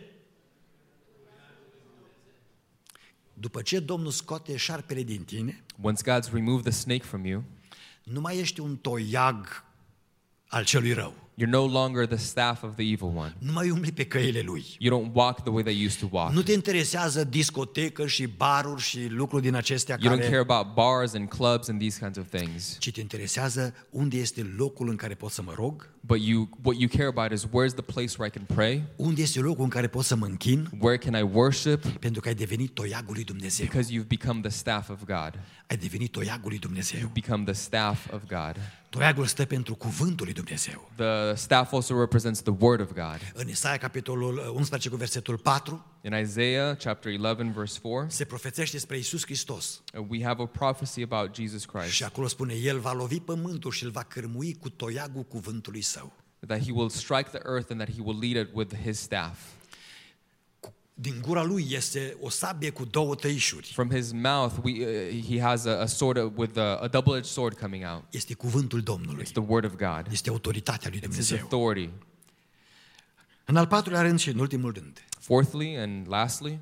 A: După ce Domnul scoate șarpele din tine,
B: Once God's removed the snake from you,
A: nu mai ești un toiag al celui rău.
B: you're no longer the staff of the evil one.
A: Nu mai umbli pe căile lui.
B: You don't walk the way that you used to walk.
A: Nu te interesează discotecă și baruri și lucruri din acestea
B: You don't care
A: care...
B: about bars and clubs and these kinds of things.
A: Ci te interesează unde este locul în care pot să mă rog,
B: But what you care about is where's the place where I can pray?
A: unde este locul în care pot să mă închin,
B: Where can I worship?
A: pentru că ai devenit toiagul lui Dumnezeu.
B: Because you've become the staff of God.
A: Ai devenit toiagul lui Dumnezeu.
B: You've become the staff of God.
A: Toiagul stă pentru cuvântul lui Dumnezeu.
B: staff also represents the word of God.
A: În Isaia, capitolul 11, cu versetul 4,
B: In Isaiah chapter 11 verse 4,
A: se profețește despre Iisus Hristos.
B: we have a prophecy about Jesus Christ,
A: Și acolo spune, El va lovi pământul și îl va cârmui cu toiagul cuvântului Său.
B: that he will strike the earth and that he will lead it with his staff.
A: Din gura Lui este o sabie cu două tăișuri.
B: From his mouth, he has a sword with a double-edged sword coming out.
A: Este cuvântul Domnului.
B: It's the word of God.
A: Este autoritatea lui
B: It's his
A: Dumnezeu.
B: authority.
A: În al patrulea rând și în ultimul rând,
B: Fourthly and lastly,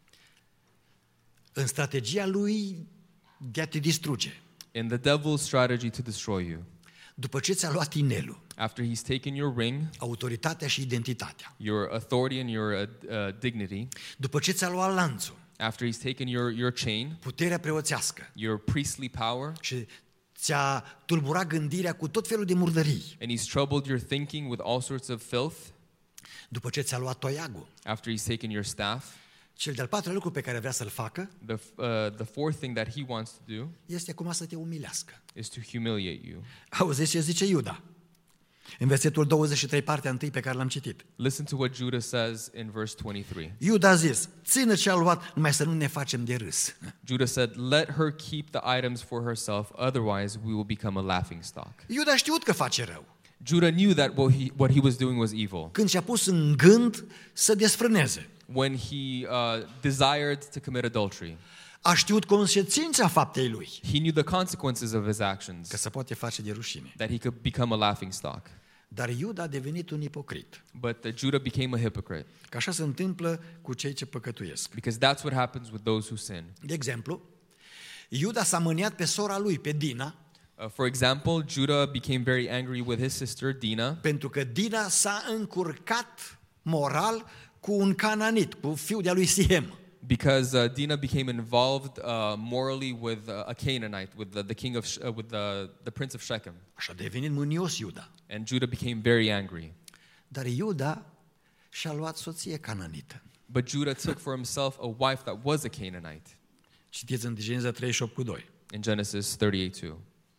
A: în strategia lui de a te distruge,
B: in the devil's strategy to destroy you,
A: după ce ți-a luat inelul,
B: after he's taken your ring,
A: autoritatea și identitatea,
B: your authority and your dignity,
A: după ce ți-a luat lanțul,
B: after he's taken your chain,
A: puterea preoțească
B: your priestly power,
A: și ți-a tulburat gândirea cu tot felul de murdării,
B: and he's troubled your thinking with all sorts of filth,
A: după ce ți-a luat toiagul,
B: after he's taken your staff,
A: cel de-al patrulea lucru pe care vrea să-l facă
B: the fourth thing that he wants to do
A: este acum să te umilească.
B: is to humiliate you.
A: Auziți ce zice Iuda? În versetul 23, partea 1 pe care l-am citit.
B: Listen to what Judah says in verse 23.
A: Iuda a zis, ține ce a luat, numai să nu ne facem de râs.
B: Judah said, "Let her keep the items for herself, otherwise we will become a laughingstock."
A: Iuda a știut că face rău.
B: Judah knew that what he was doing was evil.
A: Când și-a pus în gând să desfrâneze.
B: When he desired to commit adultery,
A: A știut consecința faptei lui,
B: he knew the consequences of his actions,
A: că se poate face de rușine.
B: that he could become a laughingstock.
A: Dar Iuda a devenit un ipocrit.
B: But Judah became a hypocrite,
A: Că așa se întâmplă cu cei ce păcătuiesc.
B: because that's what happens with those who sin.
A: De exemplu, Iuda s-a mâniat pe sora lui, pe Dina,
B: For example, Judah became very angry with his sister Dinah
A: pentru că Dina s-a încurcat moral cu un cananit, cu fiul de-a lui Sihem.
B: because Dinah became involved morally with a Canaanite, with the king of with the prince of Shechem,
A: Așa a devenit mânios Iuda.
B: and Judah became very angry.
A: Dar Iuda și-a luat soție cananită.
B: But Judah took for himself a wife that was a Canaanite.
A: Citiți în Geneza 38:2.
B: In Genesis 38:2.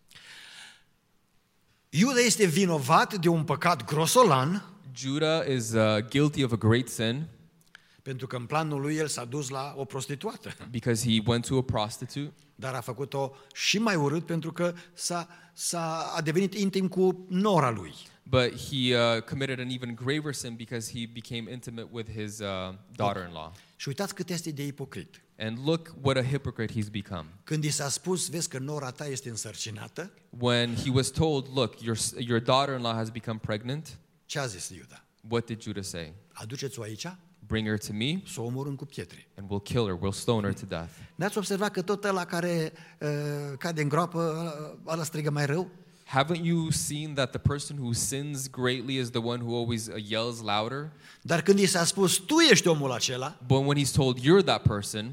A: Iuda este vinovat de un păcat grosolan,
B: Judah is guilty of a great sin
A: pentru că în planul lui el s-a dus la o prostituată.
B: because he went to a prostitute,
A: Dar a făcut-o și mai urât pentru că a devenit intim cu nora lui.
B: but he committed an even graver sin because he became intimate with his daughter-in-law.
A: Și uitați cât este de ipocrit.
B: And look what a hypocrite he's become.
A: Când i s-a spus, vezi că nora ta este însărcinată,
B: When he was told, look, your daughter-in-law has become pregnant,
A: ce a zis Iuda?
B: what did Judah say?
A: Aduceți-o aici,
B: Bring her to me
A: să o omorâm cu pietre.
B: and we'll kill her, we'll stone her to death.
A: N-ați observat că tot ăla care cade în groapă, ăla strigă mai rău?
B: Haven't you seen that the person who sins greatly is the one who always yells louder?
A: Dar când i s-a spus, tu ești omul acela,
B: But when he's told you're that person,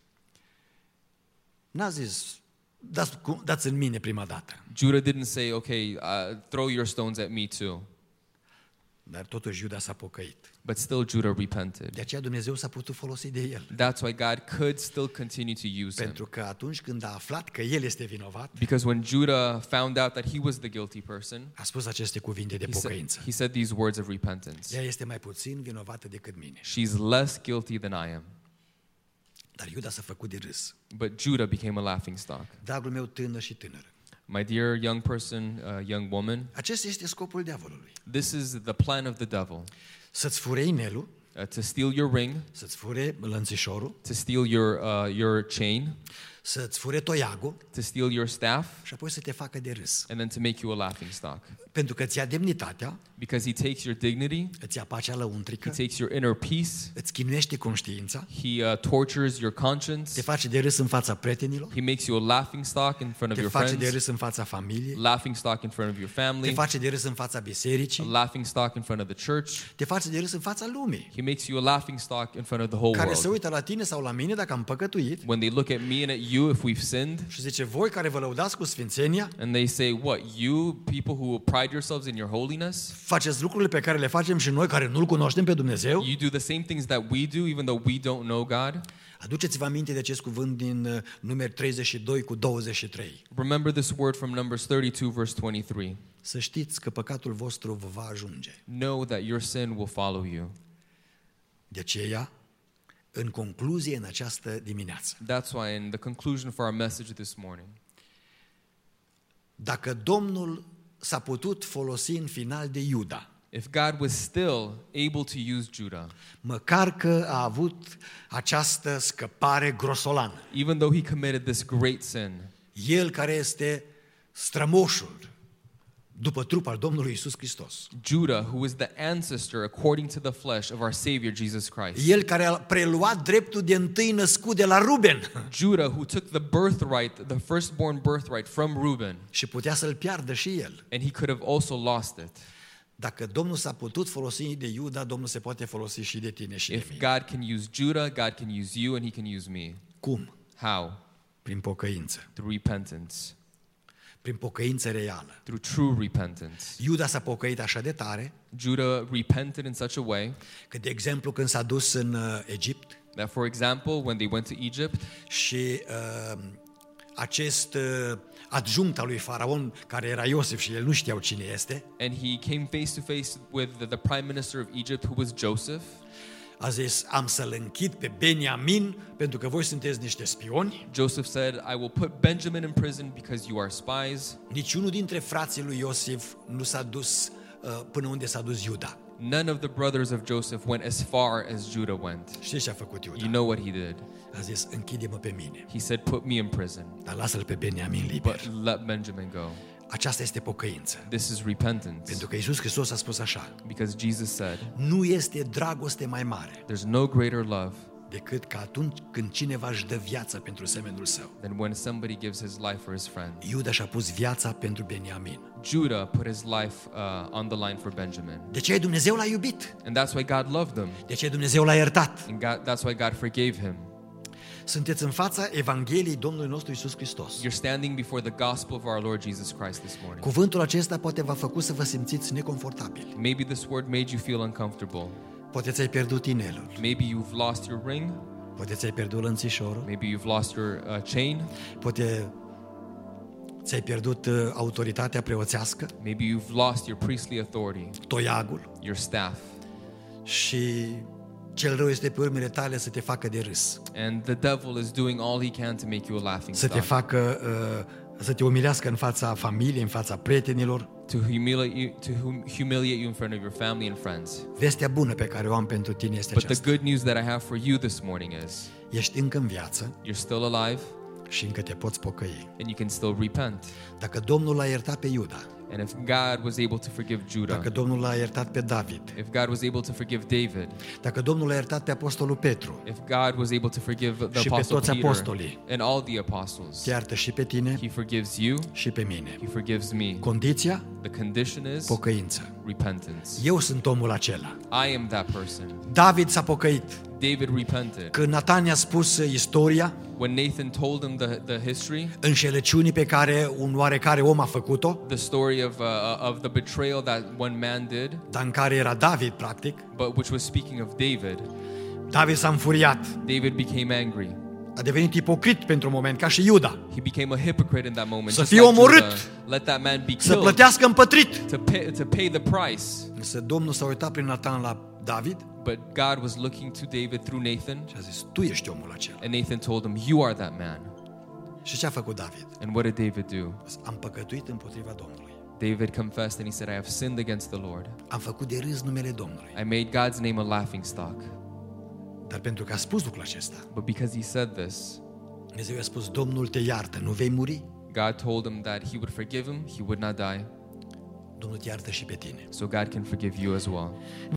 A: n-a zis, dați în mine prima dată.
B: Judah didn't say, okay, throw your stones at me too.
A: Dar totuși Iuda s-a pocăit.
B: But still Judah repented.
A: De aceea Dumnezeu s-a putut folosi de el.
B: That's why God could still continue to use him.
A: Pentru că atunci când a aflat că el este vinovat,
B: Because when Judah found out that he was the guilty person,
A: a spus aceste cuvinte de pocăință.
B: he said these words of repentance.
A: Ea este mai puțin vinovată decât mine.
B: She's less guilty than I am.
A: Dar Iuda s-a făcut de râs.
B: But Judah became a laughingstock.
A: Dragul meu tânăr și tânără,
B: My dear young person, young woman,
A: acesta este scopul diavolului.
B: this is the plan of the devil.
A: Să-ți fure inelul,
B: To steal your ring,
A: să-ți fure lănțișorul,
B: to steal your chain,
A: să-ți fure toiagul
B: to steal your staff,
A: și apoi să te facă de râs.
B: and then to make you a laughingstock.
A: Pentru că îți ia demnitatea,
B: Because he takes your dignity,
A: îți ia pacea
B: he
A: lăuntrică,
B: takes your inner peace,
A: îți chinuiește conștiința,
B: he tortures your
A: te
B: conscience,
A: face de râs în fața prietenilor,
B: he makes you a laughingstock in front of
A: te
B: your
A: face de
B: friends,
A: râs în fața familiei,
B: laughingstock in front of your
A: te
B: family,
A: face de râs în fața
B: a
A: bisericii,
B: laughingstock in front of the church.
A: te face de râs în fața lumii,
B: He makes you a laughingstock in front of the whole
A: care se
B: world.
A: uită la tine sau la mine dacă am păcătuit
B: When they look at me and at you, if we've sinned,
A: și zice, voi care vă lăudați cu sfințenia,
B: and they say, what, you people who pride yourselves in your holiness,
A: faceți lucrurile pe care le facem și noi care nu-L cunoaștem pe Dumnezeu?
B: you do the same things that we do, even though we don't know God.
A: Aduceți-vă aminte de acest cuvânt din Numeri 32 cu 23.
B: Remember this word from Numbers 32, verse 23.
A: să știți că păcatul vostru vă va ajunge.
B: Know that your sin will follow you.
A: De aceea, în concluzie în această dimineață,
B: That's why in the conclusion for our message this morning,
A: dacă Domnul s-a putut folosi în final de Iuda,
B: if God was still able to use Judah,
A: măcar că a avut această scăpare grosolană,
B: even though he committed this great sin,
A: el care este strămoșul după trup al Domnului Iisus Hristos,
B: Judah, who is the ancestor according to the flesh of our Savior Jesus Christ,
A: el care a preluat dreptul de întâi născut de la Ruben
B: Judah, who took the birthright, the firstborn birthright from Reuben,
A: și putea să-l piardă și el.
B: and he could have also lost it.
A: Dacă Domnul s-a putut folosi de Iuda, Domnul se poate folosi și de tine și de
B: If
A: mine.
B: God can use Judah, God can use you, and he can use me.
A: Cum?
B: How?
A: Prin pocăință.
B: Through repentance.
A: Prin pocăință reală.
B: Through true repentance.
A: Iuda s-a pocăit așa de tare
B: Judah repented in such a way
A: că, de exemplu, când s-a dus în Egipt
B: that, for example, when they went to Egypt,
A: și acest adjunct al lui Faraon, care era Iosif și el nu știau cine este,
B: and he came face to face with the prime minister of Egypt, who was Joseph,
A: a zis, am să-l închid pe Beniamin pentru că voi sunteți niște spioni.
B: Joseph said, I will put Benjamin in prison because you are spies.
A: Niciunul dintre frații lui Iosif nu s-a dus până unde s-a dus Iuda.
B: None of the brothers of Joseph went as far as Judah went.
A: Știți ce a făcut Iuda?
B: You know what he did.
A: A zis, închide-mă pe mine,
B: He said, put me in prison,
A: dar lasă-l pe Beniamin liber.
B: but let Benjamin go.
A: Aceasta este pocăință.
B: This is repentance.
A: Pentru că Iisus Hristos a spus așa,
B: Because Jesus said,
A: nu este dragoste mai mare
B: there's no greater love
A: decât că atunci când cineva își dă viața pentru semenul său.
B: than when somebody gives his life for his friend.
A: Iuda și-a pus viața pentru Beniamin.
B: Judah put his life on the line for Benjamin.
A: De ce Dumnezeu l-a iubit?
B: And that's why God loved him.
A: De ce Dumnezeu l-a iertat?
B: And that's why God forgave him.
A: Sunteți în fața Evangheliei Domnului nostru Iisus Hristos.
B: You're standing before the gospel of our Lord Jesus Christ this morning.
A: Cuvântul acesta poate v-a făcut să vă simțiți neconfortabili.
B: Maybe this word made you feel uncomfortable.
A: Poate ți-ai pierdut inelul.
B: Maybe you've lost your ring.
A: Poate ți-ai pierdut lănțișorul.
B: Maybe you've lost your chain.
A: Poate ți-ai pierdut autoritatea preoțească,
B: Maybe you've lost your priestly authority,
A: toiagul,
B: your staff.
A: și cel rău este pe urmele tale să te facă de râs.
B: And the devil is doing all he can to make you a laughing
A: Să te
B: stock.
A: facă, să te umilească în fața familiei, în fața prietenilor.
B: To humiliate you in front of your family and friends.
A: Vestea bună pe care o am pentru tine este
B: But the
A: aceasta.
B: good news that I have for you this morning is
A: Ești încă în viață
B: you're still alive
A: și încă te poți pocăi.
B: and you can still repent.
A: Dacă Domnul l-a iertat pe Iuda,
B: And if God was able to forgive Judah,
A: dacă Domnul l-a iertat pe David,
B: if God was able to forgive David,
A: dacă Domnul l-a iertat pe apostolul Petru,
B: if God was able to forgive the
A: și pe
B: apostle
A: toți
B: Peter
A: apostolii,
B: and all the apostles,
A: te iartă și pe tine
B: he forgives you,
A: și pe mine.
B: he forgives me.
A: Condiția?
B: The condition is
A: Pocăință.
B: repentance.
A: Eu sunt omul acela.
B: I am that person.
A: David s-a pocăit.
B: David repented.
A: Când Natan i-a spus istoria
B: When Nathan told him the history,
A: înșelăciunii pe care un oarecare om a făcut-o,
B: the story of the betrayal that one man did,
A: dar în care era David, practic,
B: but which was speaking of David,
A: David s-a înfuriat.
B: David became angry.
A: A devenit ipocrit pentru un moment, ca și Iuda.
B: He became a hypocrite in that moment.
A: Să
B: Just
A: fie
B: like
A: omorât.
B: Judah. Let that man be
A: Să
B: killed
A: plătească împătrit.
B: to pay the price.
A: Însă Domnul s-a uitat prin Natan la David
B: But God was looking to David through Nathan,
A: și a zis, tu ești omul acela.
B: and Nathan told him, "You are that man."
A: Și ce a făcut David?
B: And what did David do?
A: Am păcătuit împotriva Domnului.
B: David confessed and he said, "I have sinned against the Lord.
A: Am făcut de râs numele Domnului.
B: I made God's name a laughing stock."
A: Dar pentru că a spus lucrul acesta,
B: But because he said this,
A: Dumnezeu i-a spus, Domnul te iartă, nu vei muri?
B: God told him that he would forgive him, he would not die.
A: Domnul te iartă și pe tine.
B: So God can forgive you as well.